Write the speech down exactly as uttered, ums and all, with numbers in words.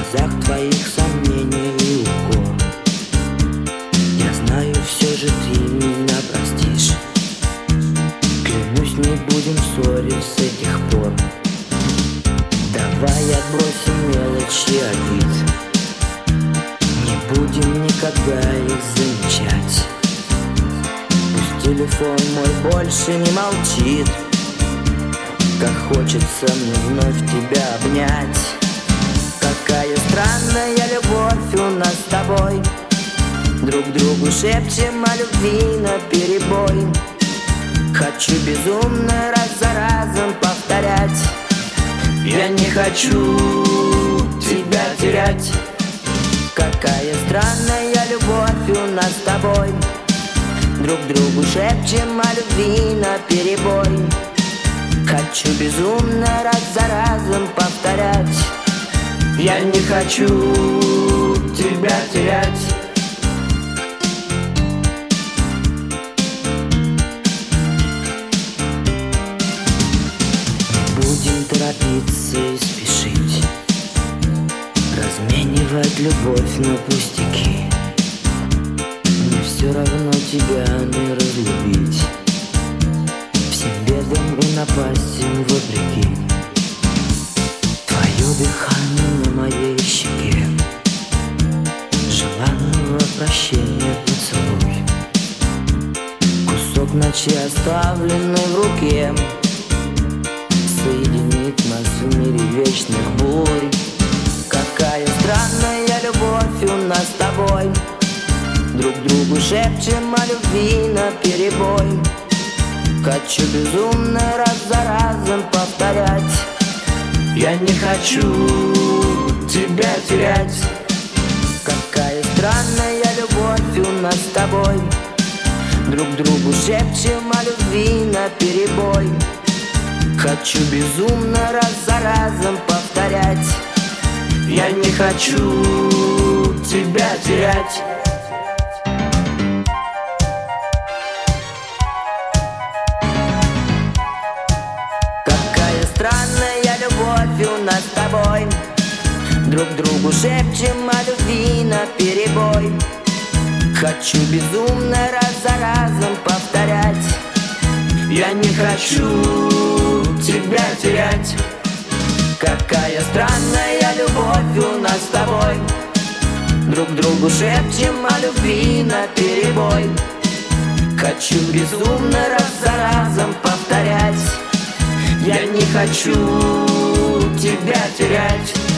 глазах твоих сомнения и укор. Я знаю, все же ты меня простишь. Клянусь, не будем ссорить с этих пор. Давай отбросим мелочи обид. Не будем никогда их замечать. Пусть телефон мой больше не молчит. Как хочется мне вновь тебя обнять. Какая странная любовь у нас с тобой. Друг другу шепчем о любви наперебой. Хочу безумно раз за разом повторять: я не хочу тебя терять. Какая странная любовь у нас с тобой. Друг другу шепчем о любви наперебой. Хочу безумно раз за разом повторять: я не хочу тебя терять. Не будем торопиться и спешить, разменивать любовь на пустяки. Мне все равно тебя не разлюбить. Всем бедам и напастям вопреки. Твое дыхание на моей щеке, желанного прощения поцелуй. Кусок ночи, оставленный в руке, соединит нас в мире вечных бурь. Какая странная любовь у нас с тобой. Друг другу шепчем о любви наперебой. Хочу безумно раз за разом повторять: я не хочу тебя терять. Какая странная любовь у нас с тобой. Друг другу шепчем о любви наперебой. Хочу безумно раз за разом повторять: я не хочу тебя терять. Какая странная любовь у нас с тобой. Друг другу шепчем о любви наперебой. Хочу безумно раз за разом повторять: я не хочу тебя терять. Какая странная любовь у нас с тобой. Друг другу шепчем о любви наперебой. Хочу безумно раз за разом повторять: я не хочу тебя терять.